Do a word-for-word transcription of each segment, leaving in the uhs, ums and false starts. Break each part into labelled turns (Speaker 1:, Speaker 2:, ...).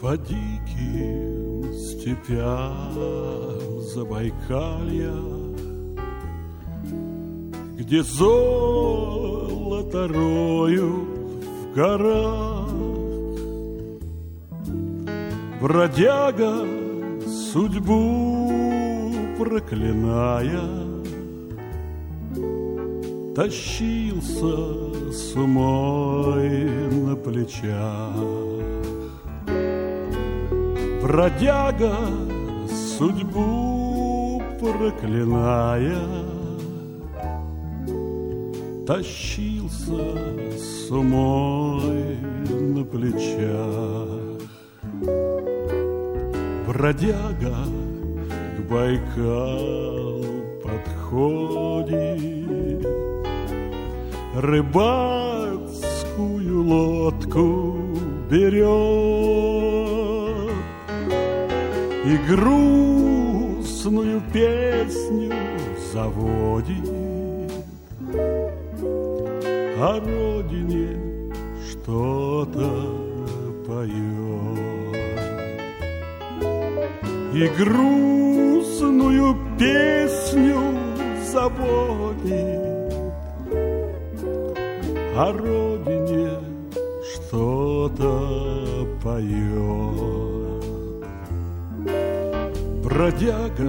Speaker 1: По диким степям Забайкалья, где золото роют в горах, бродяга, судьбу проклиная, тащился с умой на плечах. Бродяга, судьбу проклиная, тащился с умой на плечах. Бродяга к Байкалу подходит, рыбацкую лодку берет и грустную песню заводит о родине, что-то поет. И грустную песню заводит о родине, что-то поет. Бродяга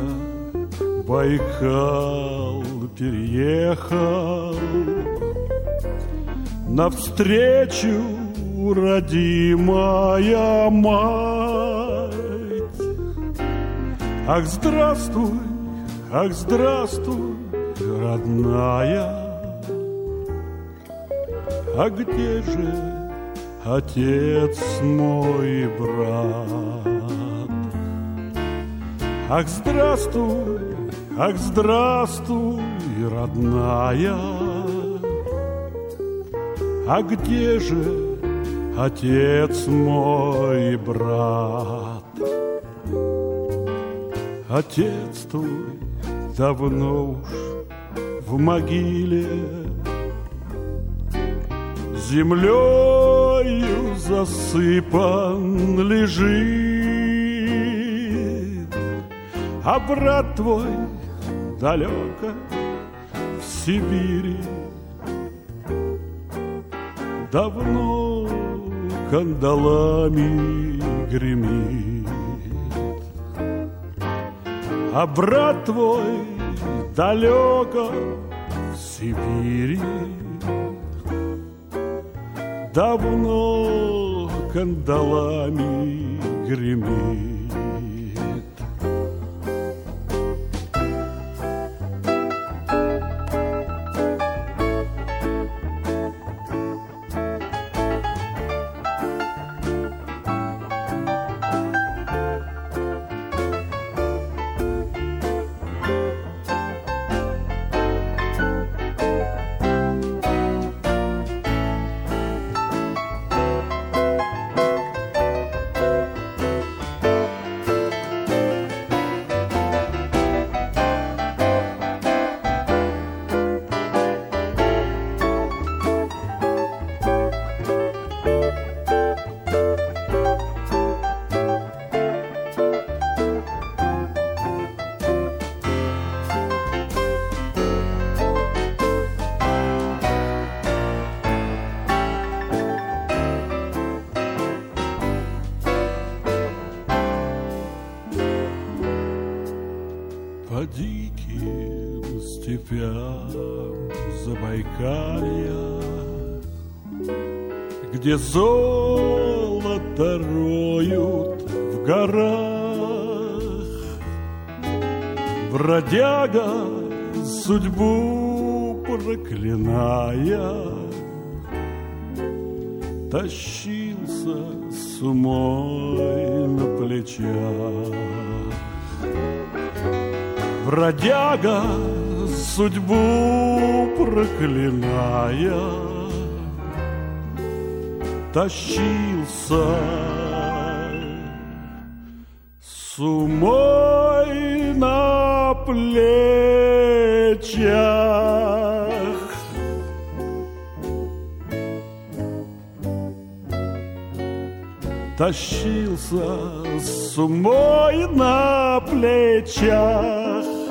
Speaker 1: Байкал переехал навстречу родимая мать. Ах, здравствуй, ах, здравствуй, родная. А где же отец мой, брат? Ах, здравствуй, ах, здравствуй, родная. А где же отец мой, брат? Отец твой давно уж в могиле, землею засыпан лежит, а брат твой далеко в Сибири давно кандалами гремит. А брат твой далеко в Сибири давно кандалами гремит. По диким степям Забайкалья, где золото роют в горах, бродяга, судьбу проклиная, тащился с умой на плечах. Бродяга, судьбу проклиная, тащился с умой на плечах. тащился с умой на плечах.